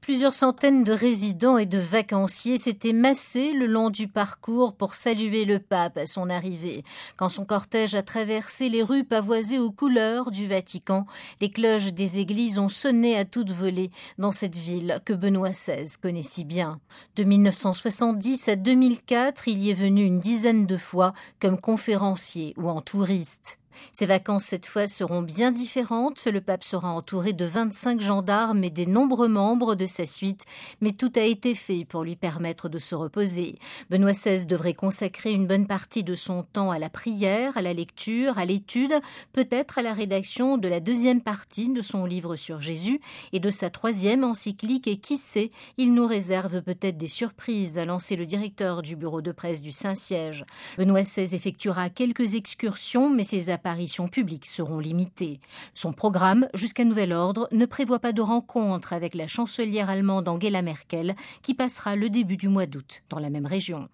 Plusieurs centaines de résidents et de vacanciers s'étaient massés le long du parcours pour saluer le pape à son arrivée. Quand son cortège a traversé les rues pavoisées aux couleurs du Vatican, les cloches des églises ont sonné à toute volée dans cette ville que Benoît XVI connaît si bien. De 1970 à 2004, il y est venu une dizaine de fois comme conférencier ou en touriste. Ses vacances cette fois seront bien différentes. Le pape sera entouré de 25 gendarmes et des nombreux membres de sa suite, mais tout a été fait pour lui permettre de se reposer. Benoît XVI devrait consacrer une bonne partie de son temps à la prière, à la lecture, à l'étude, peut-être à la rédaction de la deuxième partie de son livre sur Jésus et de sa troisième encyclique, et qui sait, il nous réserve peut-être des surprises, a lancé le directeur du bureau de presse du Saint-Siège. Benoît XVI effectuera quelques excursions, mais ses apparitions publiques seront limitées. Son programme, jusqu'à nouvel ordre, ne prévoit pas de rencontre avec la chancelière allemande Angela Merkel, qui passera le début du mois d'août dans la même région.